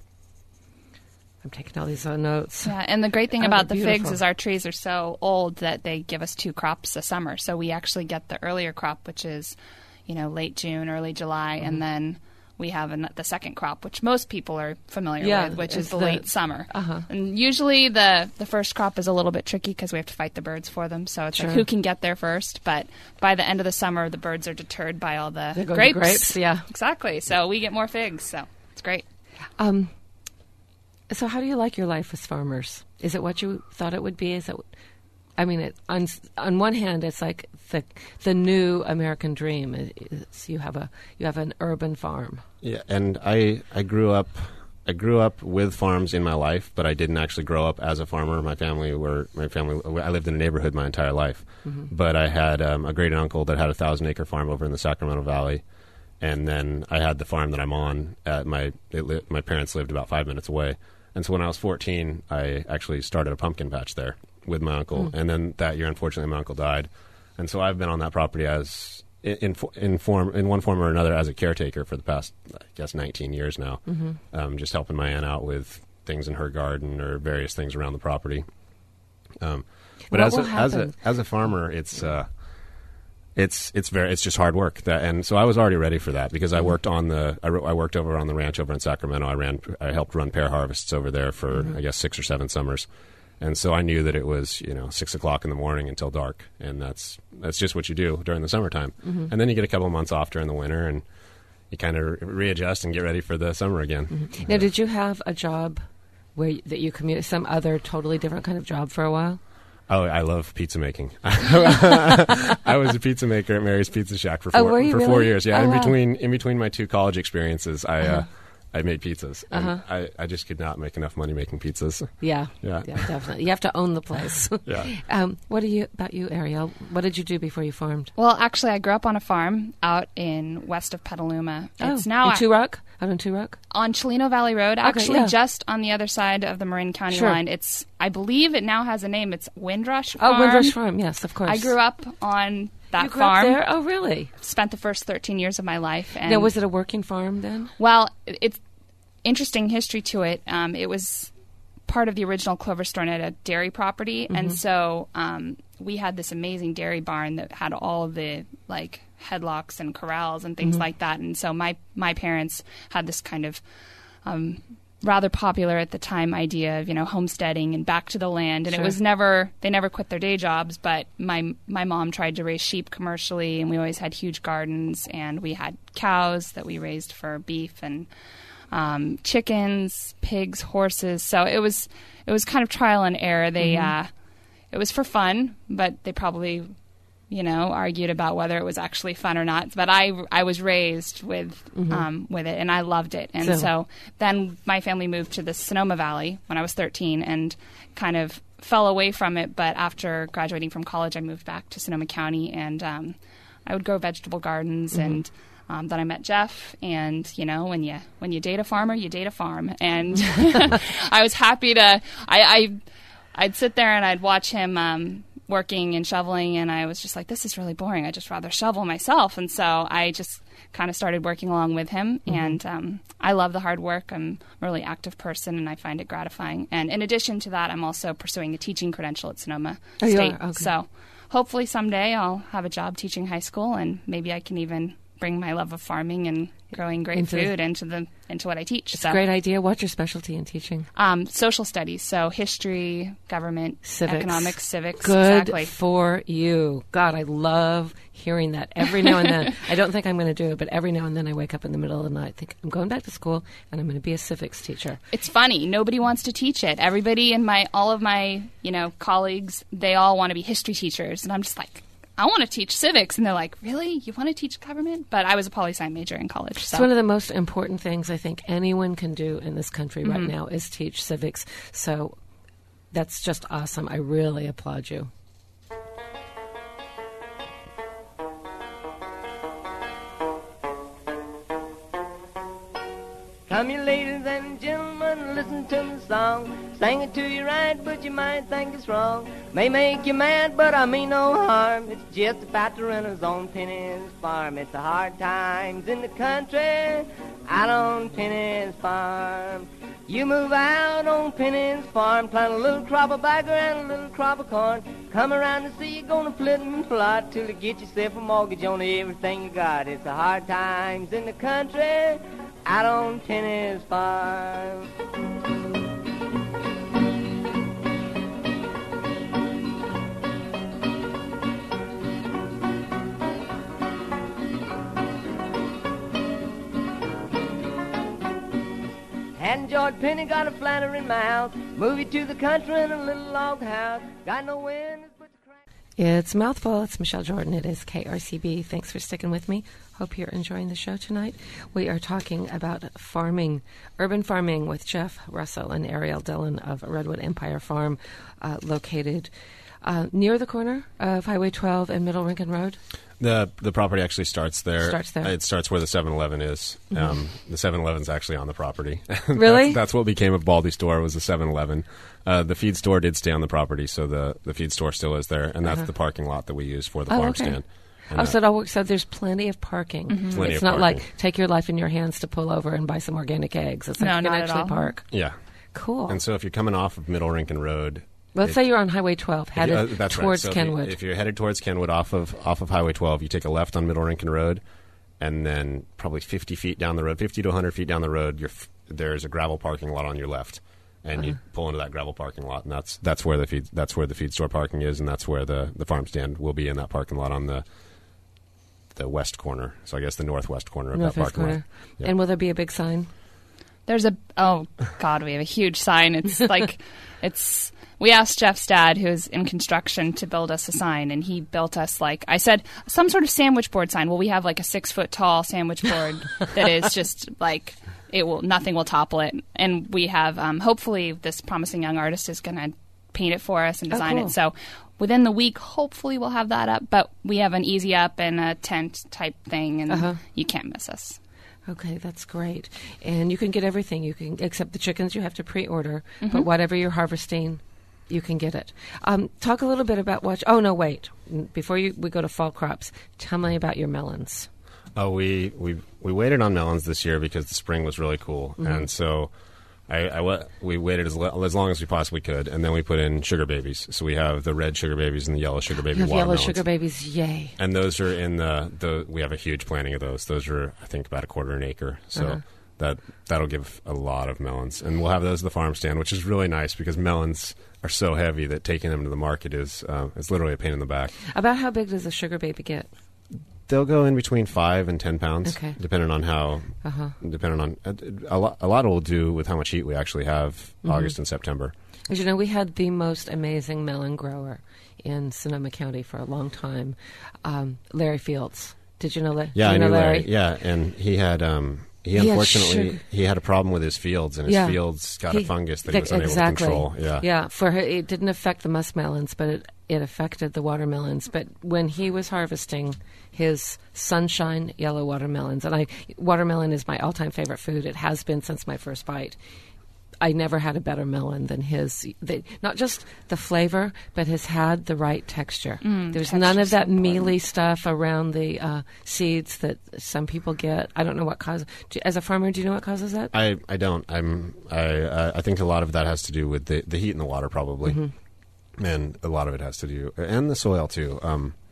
I'm taking all these uh, notes. Yeah, and the great thing Oh, about the they're figs beautiful. is our trees are so old that they give us two crops a summer. So we actually get the earlier crop, which is, you know, late June, early July, Mhm. and then we have an, the second crop, which most people are familiar Yeah, with, which it's is the, the- late summer. Uh-huh. And usually the, the first crop is a little bit tricky because we have to fight the birds for them. So it's Sure. like who can get there first. But by the end of the summer, the birds are deterred by all the There go the grapes. grapes, yeah. Exactly. So we get more figs. So it's great. Um, so how do you like your life as farmers? Is it what you thought it would be? Is it? I mean, it, on on one hand, it's like the the new American dream. It's, you have a you have an urban farm. Yeah, and I I grew up I grew up with farms in my life, but I didn't actually grow up as a farmer. My family were my family. I lived in a neighborhood my entire life, Mhm. but I had um, a great uncle that had a thousand acre farm over in the Sacramento Valley, and then I had the farm that I'm on. At my it li- my parents lived about five minutes away, and so when I was fourteen, I actually started a pumpkin patch there with my uncle, Mm. and then that year, unfortunately, my uncle died, and so I've been on that property as in, in in form in one form or another as a caretaker for the past, I guess, nineteen years now. Mhm. Um, just helping my aunt out with things in her garden or various things around the property. Um, but What as a, will as a happen? as a farmer, it's uh, it's it's very it's just hard work. That and so I was already ready for that because I Mm-hmm. worked on the I, ro- I worked over on the ranch over in Sacramento. I ran I helped run pear harvests over there for Mhm. I guess six or seven summers. And so I knew that it was, you know, six o'clock in the morning until dark, and that's that's just what you do during the summertime. Mhm. And then you get a couple of months off during the winter, and you kind of re- readjust and get ready for the summer again. Mhm. Now, did you have a job where y- that you commuted some other totally different kind of job for a while? Oh, I love pizza making. I was a pizza maker at Mary's Pizza Shack for Oh, four, were you for four really? years. Yeah, Oh, in wow. between in between my two college experiences, I Uh-huh. uh, I made pizzas. And Uh-huh. I, I just could not make enough money making pizzas. Yeah, Yeah. definitely. You have to own the place. Yeah. Um, what do you about you, Ariel? What did you do before you farmed? Well, actually, I grew up on a farm out in west of Petaluma. It's oh, now in Turock? Out in Turock? on Cholino Valley Road, Okay, actually yeah. just on the other side of the Marin County Sure. line. It's, I believe it now has a name. It's Windrush Oh, Farm. Windrush Farm. Yes, of course. I grew up on that You grew up farm. there? Oh, really? Spent the first thirteen years of my life. And Now, was it a working farm then? Well, it- it's interesting history to it. Um, it was part of the original Clover Store Net, a dairy property, Mhm. and so um, we had this amazing dairy barn that had all of the like headlocks and corrals and things Mhm. like that. And so my my parents had this kind of um, rather popular at the time idea of, you know, homesteading and back to the land. And Sure. it was never, they never quit their day jobs, but my my mom tried to raise sheep commercially, and we always had huge gardens, and we had cows that we raised for beef, and um, chickens, pigs, horses. So it was it was kind of trial and error. They Mhm. uh, it was for fun, but they probably, you know, argued about whether it was actually fun or not. But I, I was raised with Mhm. um, with it, and I loved it. And So- so, then my family moved to the Sonoma Valley when I was thirteen, and kind of fell away from it. But after graduating from college, I moved back to Sonoma County, and um, I would grow vegetable gardens. Mhm. And um, then I met Jeff, and you know, when you when you date a farmer, you date a farm. And I was happy to. I, I I'd sit there and I'd watch him um, working and shoveling, and I was just like, this is really boring. I'd just rather shovel myself. And so I just kind of started working along with him. Mhm. And um, I love the hard work. I'm a really active person, and I find it gratifying. And in addition to that, I'm also pursuing a teaching credential at Sonoma Oh, you State. are? Okay. So hopefully someday I'll have a job teaching high school, and maybe I can even bring my love of farming and growing great Into the- food into the into what I teach. It's so. a great idea. What's your specialty in teaching? Um, social studies, so history, government, Civics. economics, civics. Good exactly. for you. God, I love hearing that every now and then. I don't think I'm going to do it, but every now and then I wake up in the middle of the night, think I'm going back to school and I'm going to be a civics teacher. It's funny. Nobody wants to teach it. Everybody in my, all of my, you know, colleagues, they all want to be history teachers, and I'm just like, I want to teach civics. And they're like, really? You want to teach government? But I was a poli-sci major in college. So. It's one of the most important things I think anyone can do in this country right Mhm. now is teach civics. So that's just awesome. I really applaud you. Come you ladies and gentlemen, listen to the song. Sing it to you right, but you might think it's wrong. May make you mad, but I mean no harm. It's just about to run his own Penny's farm. It's the hard times in the country out on Penny's farm. You move out on Penny's farm, plant a little crop of bagger and a little crop of corn. Come around to see you gonna flit and plot till you get yourself a mortgage on everything you got. It's the hard times in the country out on Penny's farm. Hadn't George Penny got a flanner in my house? Move you to the country in a little log house. Got no wind. It's Mouthful. It's Michelle Jordan. It is K R C B. Thanks for sticking with me. Hope you're enjoying the show tonight. We are talking about farming, urban farming with Jeff Russell and Ariel Dillon of Redwood Empire Farm, uh, located uh, near the corner of Highway twelve and Middle Rincon Road. The the property actually starts there. Starts there. It starts where the seven eleven is. Mhm. Um, the seven eleven's actually on the property. Really? that's, that's what became of Baldy Store was the seven eleven. Uh, the feed store did stay on the property, so the, the feed store still is there, and that's Uh-huh. the parking lot that we use for the Oh, farm okay. stand. And, Oh, uh, so, it all works, so there's plenty of parking. Mhm. Plenty it's of not parking. like take your life in your hands to pull over and buy some organic eggs. It's like No, you can not at actually all. park. Yeah. Cool. And so if you're coming off of Middle Rincon Road, Let's if- say you're on Highway twelve, if you- headed uh, that's right. towards So if you- Kenwood. If, you're headed towards Kenwood off of off of Highway twelve, you take a left on Middle Rincon Road, and then probably fifty feet down the road, fifty to one hundred feet down the road, you're f- there's a gravel parking lot on your left, and you Uh-huh. pull into that gravel parking lot, and that's that's where the feed that's where the feed store parking is, and that's where the, the farm stand will be in that parking lot on the the west corner. So I guess the northwest corner of Northwest that parking corner. lot. Yep. And will there be a big sign? There's a oh god, we have a huge sign. It's like it's we asked Jeff's dad, who's in construction, to build us a sign, and he built us like I said, some sort of sandwich board sign. Well, we have like a six foot tall sandwich board that is just like it will nothing will topple it, and we have um, hopefully this promising young artist is going to paint it for us and Oh, design cool. it. So within the week, hopefully we'll have that up. But we have an easy up and a tent type thing, and Uh-huh. you can't miss us. Okay, that's great. And you can get everything. You can, except the chickens you have to pre-order, Mhm. but whatever you're harvesting, you can get it. Um, talk a little bit about what, oh no, wait. Before you, we go to fall crops, tell me about your melons. Oh, we, we we waited on melons this year because the spring was really cool, Mhm. and so I, I wa- we waited as, le- as long as we possibly could, and then we put in sugar babies. So we have the red sugar babies and the yellow sugar baby You have yellow watermelons. sugar babies, yay. And those are in the, the we have a huge planting of those. Those are I think about a quarter an acre. So Uh-huh. that that'll give a lot of melons, and we'll have those at the farm stand, which is really nice because melons are so heavy that taking them to the market is uh, is literally a pain in the back. About how big does a sugar baby get? They'll go in between five and ten pounds, Okay. depending on how. Uh-huh. Depending on uh, a lot. A lot will do with how much heat we actually have Mhm. August and September. As you know, we had the most amazing melon grower in Sonoma County for a long time, um, Larry Fields. Did you know that? Yeah, you I know knew Larry. Yeah, and he had um, he, He had unfortunately sugar- he had a problem with his fields, and his Yeah. fields got He- a fungus that he was th- unable exactly. to control. Yeah, yeah. For her, it didn't affect the muskmelons, but it it affected the watermelons. But when he was harvesting his sunshine yellow watermelons, and I watermelon is my all time favorite food. It has been since my first bite. I never had a better melon than his. The, not just the flavor, but has had the right texture. Mm, There's none of texture's that so important. mealy stuff around the uh, seeds that some people get. I don't know what causes. do- As a farmer, do you know what causes that? I, I don't. I'm I uh, I think a lot of that has to do with the the heat in the water probably, Mhm. and a lot of it has to do and the soil too. Um,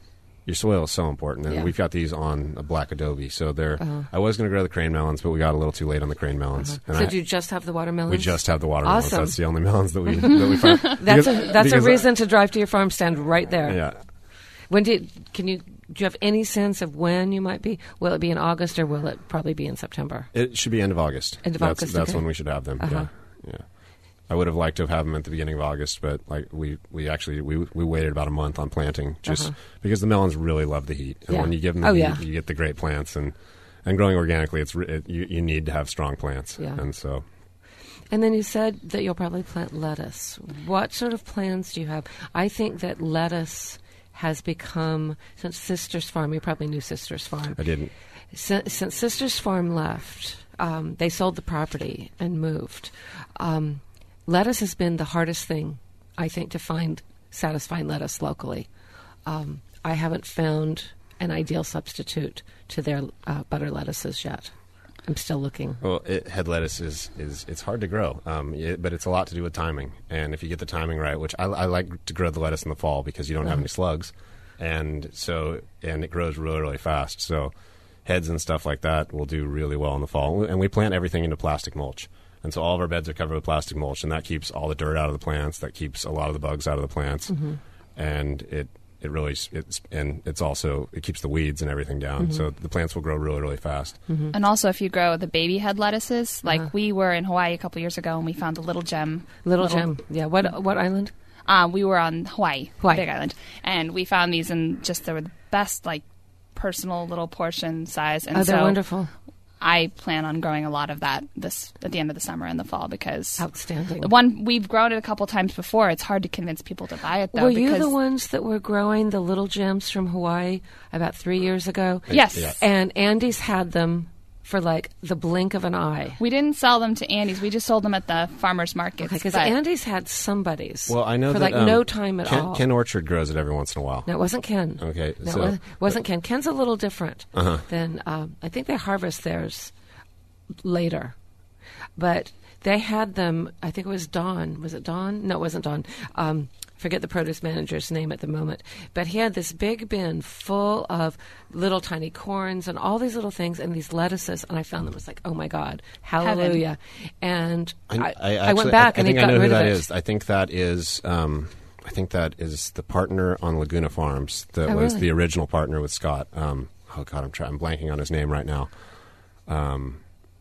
your soil is so important, and Yeah. we've got these on a black adobe. So they're. Uh-huh. I was going to grow the crane melons, but we got a little too late on the crane melons. Uh-huh. And So I, do you just have the watermelons? we just have the watermelons. Awesome. That's the only melons that we that we found. That's Because- a that's a because I- reason to drive to your farm stand right there. Yeah. When do you, can you do you have any sense of when you might be? Will it be in August or will it probably be in September? It should be end of August. End of that's, August, That's okay. when we should have them. Uh-huh. Yeah, yeah. I would have liked to have had them at the beginning of August, but like we, we actually we we waited about a month on planting just Uh-huh. because the melons really love the heat, and Yeah. when you give them the Oh, heat, yeah. you get the great plants. And and growing organically, it's re- it, you you need to have strong plants. Yeah. And so And then you said that you'll probably plant lettuce. What sort of plans do you have? I think that lettuce has become, since Sister's Farm, you probably knew Sister's Farm. I didn't. Since, since Sister's Farm left, um, they sold the property and moved. Um, lettuce has been the hardest thing, I think, to find satisfying lettuce locally. Um, I haven't found an ideal substitute to their uh, butter lettuces yet. I'm still looking. Well, it, head lettuce is, is it's hard to grow, um, it, but it's a lot to do with timing. And if you get the timing right, which I, I like to grow the lettuce in the fall because you don't have Uh-huh. any slugs, and so and it grows really really fast. So heads and stuff like that will do really well in the fall. And we plant everything into plastic mulch, and so all of our beds are covered with plastic mulch, and that keeps all the dirt out of the plants. That keeps a lot of the bugs out of the plants, Mhm. and it. It really, it's and it's also it keeps the weeds and everything down, Mhm. so the plants will grow really, really fast. And also, if you grow the baby head lettuces, like Uh-huh. we were in Hawaii a couple years ago, and we found the Little Gem. Little Gem, yeah. What what island? Uh, we were on Hawaii, Hawaii. Big Island, and we found these, and just they were the best, like personal little portion size. And Oh, they're so wonderful. I plan on growing a lot of that this at the end of the summer and the fall because outstanding. The one we've grown it a couple times before. It's hard to convince people to buy it though. Were you because the ones that were growing the Little Gems from Hawaii about three years ago? Yes. Yeah. And Andy's had them for like the blink of an eye. We didn't sell them to Andy's. We just sold them at the farmers markets. Because but- Andy's had somebody's. Well, I know for that, like um, no time at Ken, all. Ken Orchard grows it every once in a while. No, it wasn't Ken. Okay, No, so it wasn't, wasn't Ken. Ken's a little different Uh-huh. than um, I think they harvest theirs later, but they had them. I think it was Don. Was it Don? No, it wasn't Don. Um, forget the produce manager's name at the moment, but he had this big bin full of little tiny corns and all these little things and these lettuces, and I found them. I was like, oh my God, hallelujah! And I, I, actually- went back I, and I think he'd I know gotten who rid that of it. is. I think that is. Um, I think that is the partner on Laguna Farms. That Oh, was really? the original partner with Scott. Um, oh God, I'm trying. I'm blanking on his name right now. Um,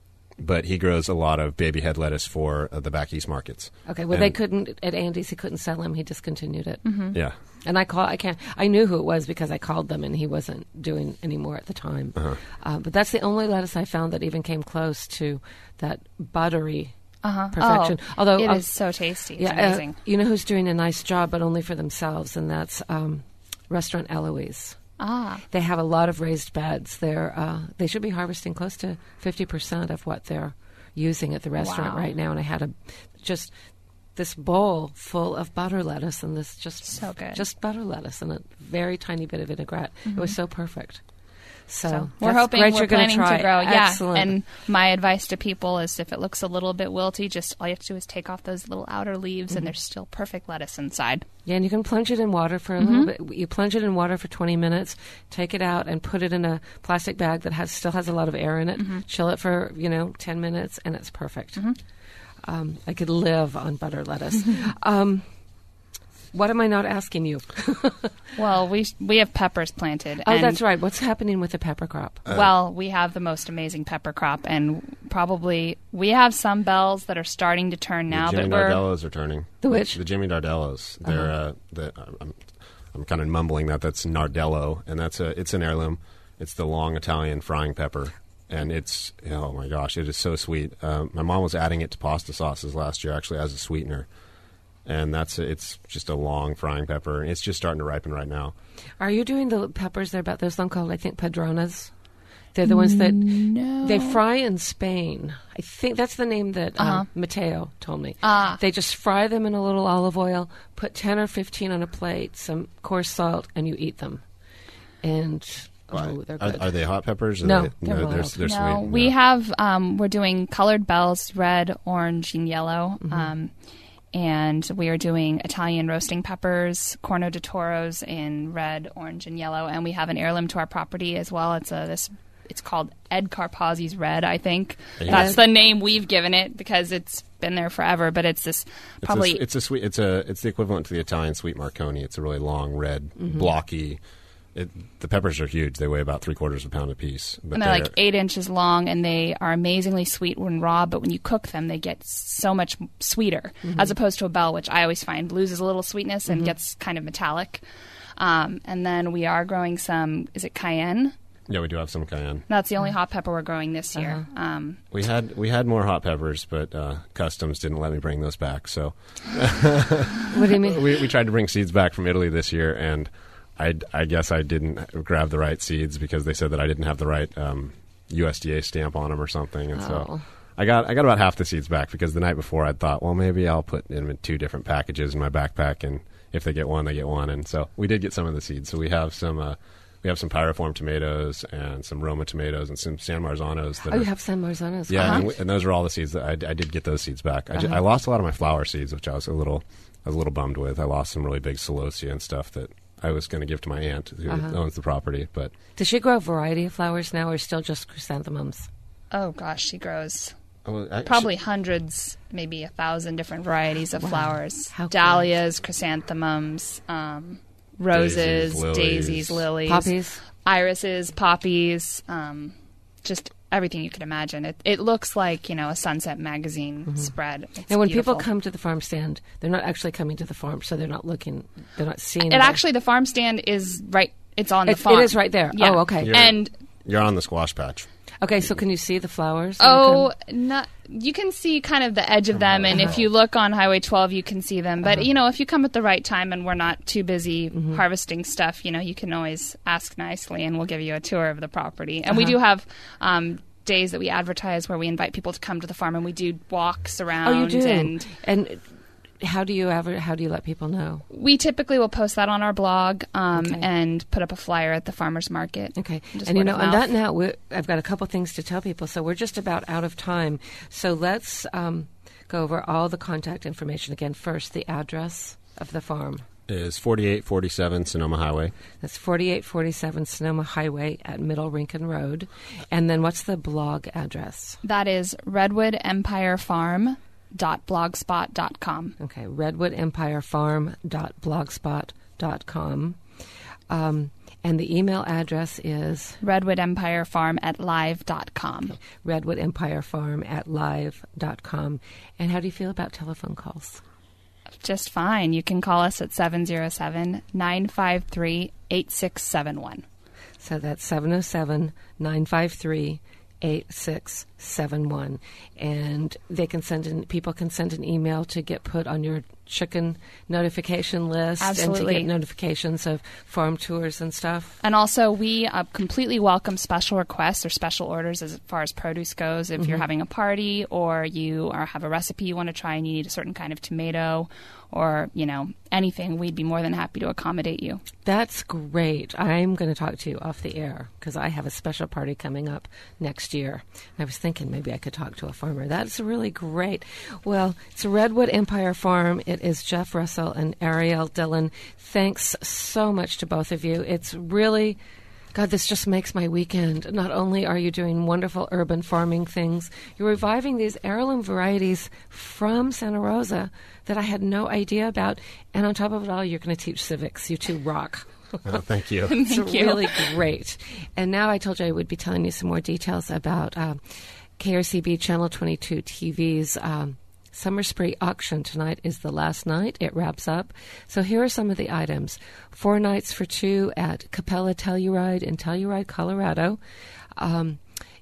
but he grows a lot of baby head lettuce for uh, the back east markets. Okay, well, And- they couldn't at Andy's. He couldn't sell him. He discontinued it. Mhm. Yeah. And I call. I can't. I knew who it was because I called them, and he wasn't doing any more at the time. Uh-huh. Uh, but that's the only lettuce I found that even came close to that buttery Uh-huh. perfection. Oh, Although it uh, is so tasty. It's yeah, uh, amazing. you know who's doing a nice job, but only for themselves, and that's um, Restaurant Eloise. Ah. They have a lot of raised beds. They're uh, they should be harvesting close to fifty percent of what they're using at the restaurant Wow. right now. And I had a just this bowl full of butter lettuce and this just So good. just butter lettuce and a very tiny bit of vinaigrette. It was Mhm. so perfect. So, So we're that's hoping great we're you're gonna planning try. to grow. Excellent. Yeah, and my advice to people is if it looks a little bit wilty, just all you have to do is take off those little outer leaves, Mhm. and there's still perfect lettuce inside. Yeah, and you can plunge it in water for a Mhm. little bit. You plunge it in water for twenty minutes, take it out, and put it in a plastic bag that has still has a lot of air in it. Mhm. Chill it for you know ten minutes, and it's perfect. Mhm. Um, I could live on butter lettuce. um, what am I not asking you? Well, we we have peppers planted. Oh, and that's right. What's happening with the pepper crop? well, we have the most amazing pepper crop, and probably we have some bells that are starting to turn now. the Jimmy but we're Dardellos are turning. The which? The Jimmy Dardellos. They're. Uh-huh. Uh, the, I'm, I'm kind of mumbling that. That's Nardello, and that's a. It's an heirloom. It's the long Italian frying pepper, and it's. Oh my gosh, it is so sweet. Uh, my mom was adding it to pasta sauces last year, actually as a sweetener, and that's. A, it's just a long frying pepper, and it's just starting to ripen right now. Are you doing the peppers? They're about those one called I think Padronas. They're the ones that No. they fry in Spain. I think that's the name that Uh-huh. uh, Mateo told me. Ah. They just fry them in a little olive oil, put ten or fifteen on a plate, some coarse salt, and you eat them. And oh, they're Are, good. are they hot peppers? Or No, they, they're no, they're, wild. they're no, sweet. we No. have um, we're doing colored bells, red, orange, and yellow. Mhm. Um, and we are doing Italian roasting peppers, Corno di Toros in red, orange, and yellow. And we have an heirloom to our property as well. It's a this. It's called Ed Carpazzi's Red, I think. Yeah. That's the name we've given it because it's been there forever. But it's this probably it's a, it's a sweet. It's a it's the equivalent to the Italian sweet Marconi. It's a really long, red, mm-hmm. blocky. It, the peppers are huge. They weigh about three quarters of a pound apiece. But and they're, they're like eight inches long, and they are amazingly sweet when raw. But when you cook them, they get so much sweeter, mm-hmm. as opposed to a Belle, which I always find loses a little sweetness and mm-hmm. gets kind of metallic. Um, and then we are growing some, is it cayenne? Yeah, we do have some cayenne. That's the only hot pepper we're growing this year. Uh-huh. Um, we had we had more hot peppers, but uh, Customs didn't let me bring those back. So, what do you mean? We, we tried to bring seeds back from Italy this year, and I, I guess I didn't grab the right seeds because they said that I didn't have the right um, U S D A stamp on them or something, and oh. so I got I got about half the seeds back because the night before I thought, well, maybe I'll put them in two different packages in my backpack, and if they get one, they get one, and so we did get some of the seeds. So we have some. Uh, We have some pyriform tomatoes and some Roma tomatoes and some San Marzanos. That oh, are, you have San Marzanos. Yeah, uh-huh. and, we, and those are all the seeds that I, I did get those seeds back. I, uh-huh. just, I lost a lot of my flower seeds, which I was a little, I was a little bummed with. I lost some really big celosia and stuff that I was going to give to my aunt who uh-huh. owns the property. But does she grow a variety of flowers now, or still just chrysanthemums? Oh gosh, she grows. Oh, I, Probably she, hundreds, maybe a thousand different varieties of wow. flowers. How Dahlias, cool. chrysanthemums, um, roses, daisies, lilies. daisies, lilies, poppies. Irises, poppies, um, just everything you could imagine. It it looks like, you know, a Sunset magazine mm-hmm. spread. It's and when beautiful. people come to the farm stand, they're not actually coming to the farm, so they're not looking, they're not seeing. It actually, the farm stand is right. It's on it, the farm. It is right there. Yeah. Oh, okay. You're, and you're on the squash patch. Okay, so can you see the flowers? Oh, not, you can see kind of the edge of them, and uh-huh. if you look on Highway twelve, you can see them. But, uh-huh. you know, if you come at the right time and we're not too busy mm-hmm. harvesting stuff, you know, you can always ask nicely, and we'll give you a tour of the property. And uh-huh. we do have um, days that we advertise where we invite people to come to the farm, and we do walks around. Oh, you do? And, and how do you ever? How do you let people know? We typically will post that on our blog um, okay. and put up a flyer at the farmers market. Okay, and, and you know, on that note, we're, I've got a couple things to tell people. So we're just about out of time. So let's um, go over all the contact information again. First, the address of the farm is forty-eight forty-seven Sonoma Highway. That's forty-eight forty-seven Sonoma Highway at Middle Rincon Road. And then what's the blog address? That is Redwood Empire Farm. dot blogspot dot com. Okay, redwood empire farm dot blogspot dot com. Um, and the email address is redwood empire farm at live dot com. Okay. redwood empire farm at live dot com. And how do you feel about telephone calls? Just fine. You can call us at seven oh seven, nine five three, eight six seven one. So that's seven oh seven, nine five three, eight six seven one, and they can send in. People can send an email to get put on your chicken notification list. Absolutely. And to get notifications of farm tours and stuff. And also, we uh, completely welcome special requests or special orders as far as produce goes. If mm-hmm. you're having a party or you are, have a recipe you want to try and you need a certain kind of tomato or, you know, anything, we'd be more than happy to accommodate you. That's great. I'm going to talk to you off the air because I have a special party coming up next year. I was thinking maybe I could talk to a farmer. That's really great. Well, it's Redwood Empire Farm. It is Jeff Russell and Ariel Dillon. Thanks so much to both of you. It's really... God, this just makes my weekend. Not only are you doing wonderful urban farming things, you're reviving these heirloom varieties from Santa Rosa that I had no idea about. And on top of it all, you're going to teach civics. You two rock. Oh, thank you. Thank it's you. really great. And now I told you I would be telling you some more details about uh, K R C B Channel twenty-two T V's um, Summer Spree auction. Tonight is the last night. It wraps up. So here are some of the items. Four nights for two at Capella Telluride in Telluride, Colorado. Um,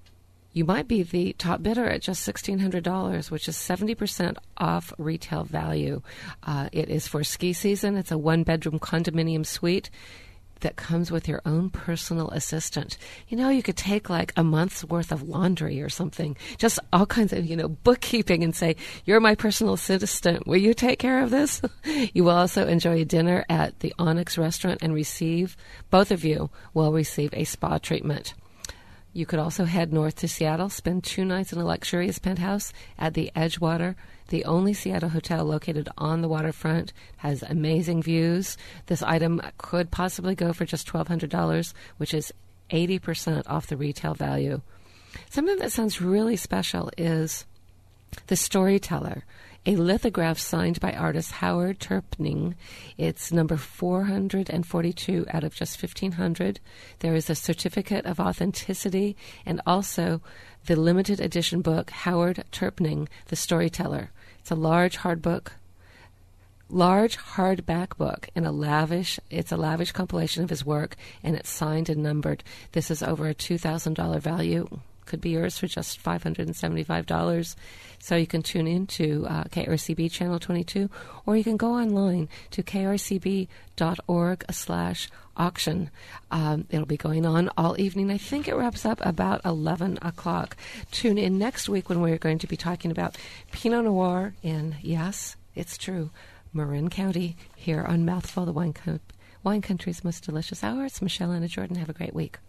you might be the top bidder at just sixteen hundred dollars, which is seventy percent off retail value. Uh, it is for ski season. It's a one-bedroom condominium suite that comes with your own personal assistant. You know, you could take like a month's worth of laundry or something, just all kinds of, you know, bookkeeping and say, you're my personal assistant. Will you take care of this? You will also enjoy a dinner at the Onyx restaurant and receive, both of you will receive a spa treatment. You could also head north to Seattle, spend two nights in a luxurious penthouse at the Edgewater, the only Seattle hotel located on the waterfront, has amazing views. This item could possibly go for just twelve hundred dollars, which is eighty percent off the retail value. Something that sounds really special is The Storyteller, a lithograph signed by artist Howard Turpning. It's number four hundred forty-two out of just fifteen hundred. There is a certificate of authenticity and also the limited edition book, Howard Turpning, The Storyteller. It's a large hard book, large hardback book, and a lavish, it's a lavish compilation of his work, and it's signed and numbered. This is over a two thousand dollars value. Could be yours for just five hundred seventy-five dollars. So you can tune in to uh, K R C B Channel twenty-two, or you can go online to k r c b dot org slash auction. Um, it'll be going on all evening. I think it wraps up about eleven o'clock. Tune in next week when we're going to be talking about Pinot Noir in, yes, it's true, Marin County, here on Mouthful, the Wine, Co- Wine Country's most delicious hour. It's Michelle Anna Jordan. Have a great week.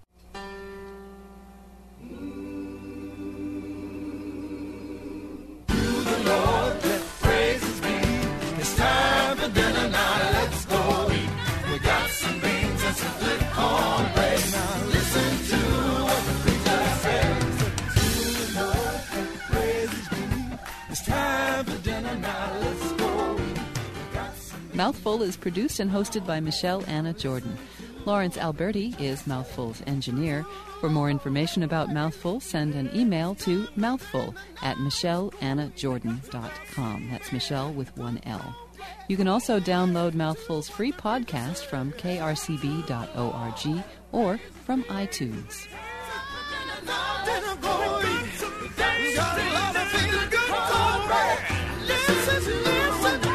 Lord, let praises be. It's time for dinner now, let's go eat. We got some beans and some good cornbread. Now listen to what the preacher says. To the Lord, let praises be. It's time for dinner now, let's go eat. We got some Mouthful is produced and hosted by Michelle Anna Jordan. Lawrence Alberti is Mouthful's engineer. For more information about Mouthful, send an email to mouthful at michelle anna jordan dot com. That's Michelle with one L. You can also download Mouthful's free podcast from k r c b dot org or from iTunes. Listen, listen.